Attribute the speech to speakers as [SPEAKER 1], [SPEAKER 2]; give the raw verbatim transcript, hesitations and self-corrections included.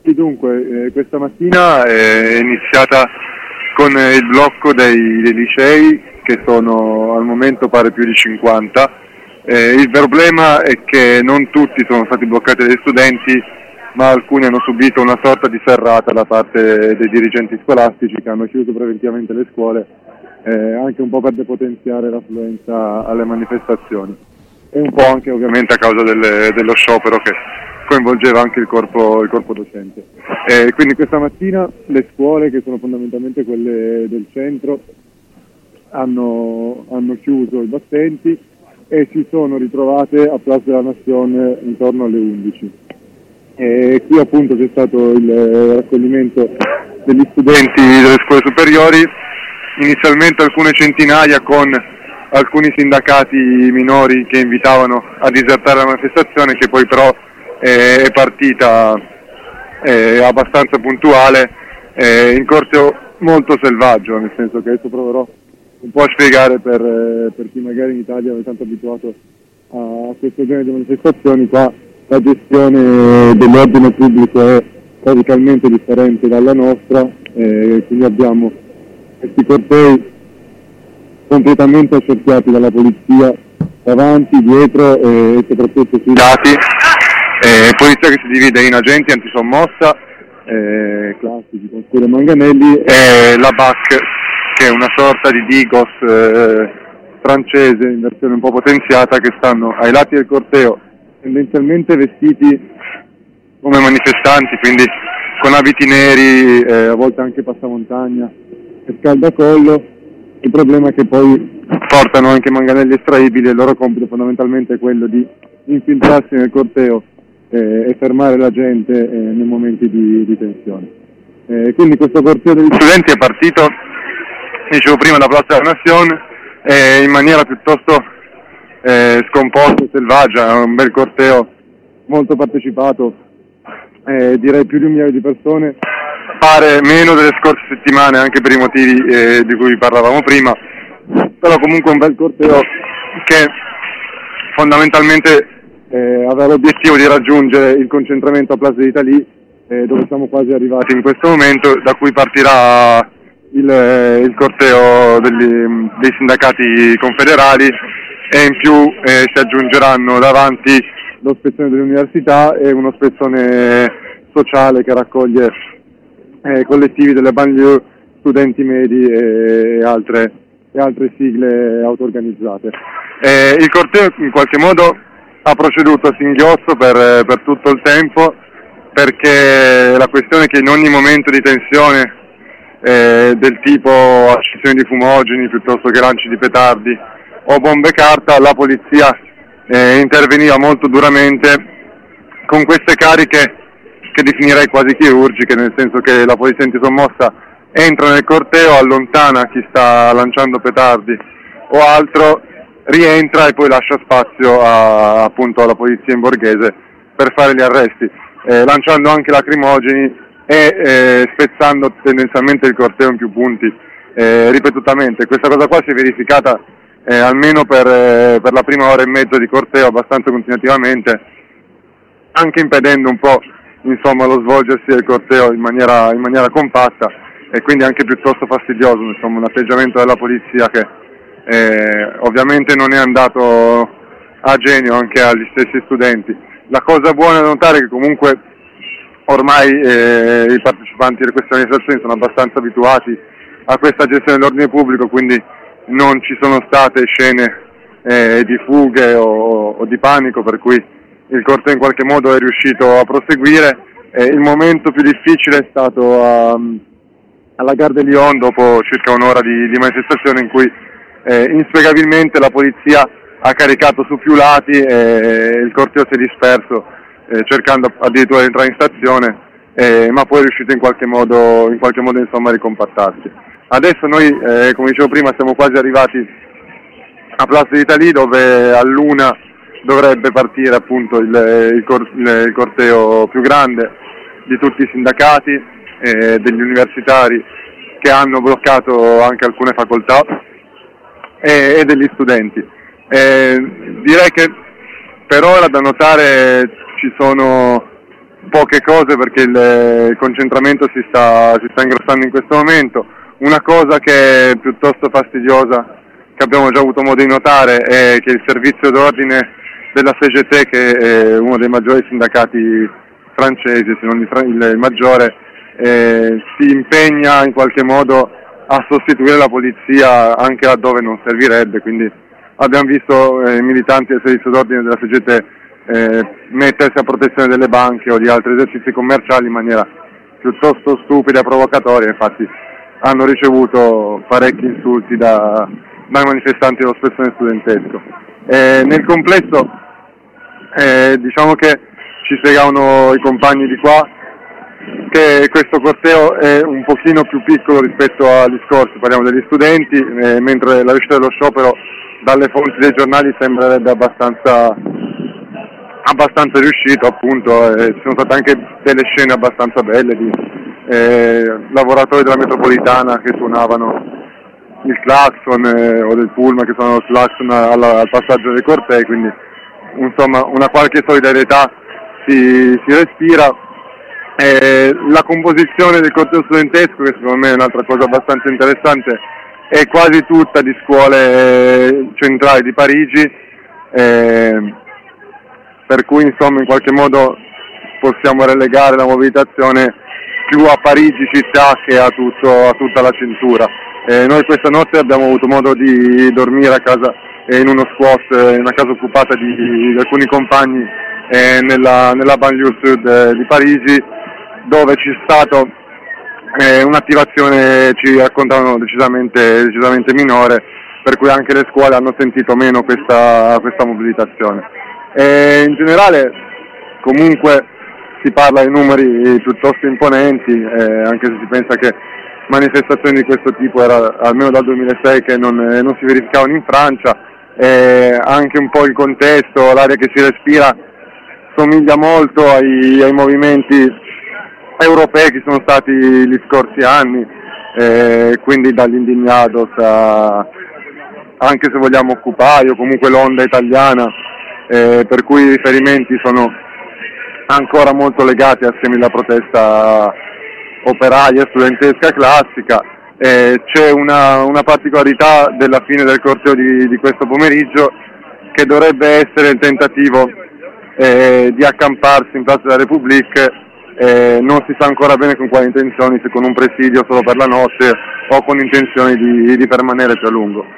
[SPEAKER 1] Sì, dunque, eh, questa mattina è iniziata con il blocco dei, dei licei, che sono al momento pare più di cinquanta. Eh, il problema è che non tutti sono stati bloccati dagli studenti, ma alcuni hanno subito una sorta di serrata da parte dei dirigenti scolastici che hanno chiuso preventivamente le scuole, eh, anche un po' per depotenziare l'affluenza alle manifestazioni e un po' anche ovviamente a causa del, dello sciopero che coinvolgeva anche il corpo, il corpo docente. Eh, quindi questa mattina le scuole, che sono fondamentalmente quelle del centro, hanno, hanno chiuso i battenti e si sono ritrovate a Place de la Nation intorno alle undici. E qui appunto c'è stato il raccoglimento degli studenti delle scuole superiori, inizialmente alcune centinaia con alcuni sindacati minori che invitavano a disertare la manifestazione, che poi però eh, è partita eh, abbastanza puntuale, eh, in corso molto selvaggio, nel senso che adesso proverò un po' a spiegare per, eh, per chi magari in Italia non è tanto abituato a questo genere di manifestazioni. Qua la gestione dell'ordine pubblico è radicalmente differente dalla nostra, eh, quindi abbiamo questi cortei completamente accerchiati dalla polizia davanti, dietro eh, e soprattutto sui lati, eh, polizia che si divide in agenti antisommossa, eh, classici con scure e manganelli, e la B A C, che è una sorta di Digos eh, francese in versione un po' potenziata, che stanno ai lati del corteo, tendenzialmente vestiti come manifestanti, quindi con abiti neri, eh, a volte anche passamontagna e scaldacollo. Il problema è che poi portano anche manganelli estraibili e il loro compito fondamentalmente è quello di infiltrarsi nel corteo eh, e fermare la gente eh, nei momenti di, di tensione. Eh, quindi questo corteo degli studenti è partito, dicevo prima, da Place de la Nation eh, in maniera piuttosto eh, scomposta e selvaggia, un bel corteo molto partecipato, eh, direi più di un migliaio di persone, pare meno delle scorse settimane anche per i motivi eh, di cui parlavamo prima, però comunque un bel corteo che fondamentalmente eh, aveva l'obiettivo di raggiungere il concentramento a Place d'Italie, eh, dove siamo quasi arrivati in questo momento, da cui partirà il, eh, il corteo degli, dei sindacati confederali, e in più eh, si aggiungeranno davanti lo spezzone dell'università e uno spezzone sociale che raccoglie eh, collettivi delle banlieue, studenti medi e altre, e altre sigle auto-organizzate. Eh, il corteo in qualche modo ha proceduto a singhiozzo per, per tutto il tempo, perché la questione è che in ogni momento di tensione eh, del tipo accensione di fumogeni piuttosto che lanci di petardi o bombe carta, la polizia eh, interveniva molto duramente con queste cariche che definirei quasi chirurgiche, nel senso che la polizia antisommossa entra nel corteo, allontana chi sta lanciando petardi o altro, rientra e poi lascia spazio a, appunto alla polizia in borghese per fare gli arresti, eh, lanciando anche lacrimogeni e eh, spezzando tendenzialmente il corteo in più punti eh, ripetutamente. Questa cosa qua si è verificata eh, almeno per, eh, per la prima ora e mezza di corteo abbastanza continuativamente, anche impedendo un po' insomma lo svolgersi del corteo in maniera, in maniera compatta, e quindi anche piuttosto fastidioso, insomma, un atteggiamento della polizia che eh, ovviamente non è andato a genio anche agli stessi studenti. La cosa buona da notare è che comunque ormai eh, i partecipanti di queste manifestazioni sono abbastanza abituati a questa gestione dell'ordine pubblico, quindi non ci sono state scene eh, di fughe o, o di panico, per cui il corteo in qualche modo è riuscito a proseguire. Eh, il momento più difficile è stato a, alla Gare de Lyon, dopo circa un'ora di, di manifestazione in cui eh, inspiegabilmente la polizia ha caricato su più lati e il corteo si è disperso eh, cercando addirittura di entrare in stazione, eh, ma poi è riuscito in qualche modo, in qualche modo insomma a ricompattarsi. Adesso noi, eh, come dicevo prima, siamo quasi arrivati a Place d'Italie, dove all'una dovrebbe partire appunto il, il, cor- il corteo più grande di tutti i sindacati, eh, degli universitari che hanno bloccato anche alcune facoltà e, e degli studenti. Eh, direi che per ora da notare ci sono poche cose perché il, il concentramento si sta, si sta ingrossando in questo momento. Una cosa che è piuttosto fastidiosa, che abbiamo già avuto modo di notare, è che il servizio d'ordine della C G T, che è uno dei maggiori sindacati francesi, se non il, il maggiore, eh, si impegna in qualche modo a sostituire la polizia anche laddove non servirebbe, quindi abbiamo visto i eh, militanti del servizio d'ordine della C G T eh, mettersi a protezione delle banche o di altri esercizi commerciali in maniera piuttosto stupida e provocatoria. Infatti hanno ricevuto parecchi insulti da, dai manifestanti dello spezzone studentesco. Eh, nel complesso eh, diciamo che ci spiegavano i compagni di qua che questo corteo è un pochino più piccolo rispetto agli scorsi, parliamo degli studenti, eh, mentre la riuscita dello sciopero dalle fonti dei giornali sembrerebbe abbastanza, abbastanza riuscito, appunto, eh, ci sono state anche delle scene abbastanza belle di eh, lavoratori della metropolitana che suonavano il clacson eh, o del pullman che suonavano il clacson al, al passaggio dei cortei, quindi insomma una qualche solidarietà si, si respira. Eh, la composizione del corteo studentesco, che secondo me è un'altra cosa abbastanza interessante, è quasi tutta di scuole eh, centrali di Parigi, eh, per cui insomma in qualche modo possiamo relegare la mobilitazione più a Parigi città che a, tutto, a tutta la cintura. Eh, noi questa notte abbiamo avuto modo di dormire a casa eh, in uno squat, eh, in una casa occupata di, di alcuni compagni eh, nella, nella banlieue sud eh, di Parigi, dove c'è stato eh, un'attivazione, ci raccontavano, decisamente, decisamente minore, per cui anche le scuole hanno sentito meno questa, questa mobilitazione. E in generale comunque si parla di numeri piuttosto imponenti, eh, anche se si pensa che manifestazioni di questo tipo era almeno dal duemilasei che non, eh, non si verificavano in Francia, eh, anche un po' il contesto, l'aria che si respira somiglia molto ai, ai movimenti europei che sono stati gli scorsi anni, eh, quindi dagli Indignados a, anche se vogliamo Occupy o comunque l'onda italiana, eh, per cui i riferimenti sono ancora molto legati a schemi della protesta operaia studentesca classica. Eh, c'è una, una particolarità della fine del corteo di, di questo pomeriggio, che dovrebbe essere il tentativo eh, di accamparsi in Piazza della République. Eh, non si sa ancora bene con quali intenzioni, se con un presidio solo per la notte o con intenzioni di, di permanere più a lungo.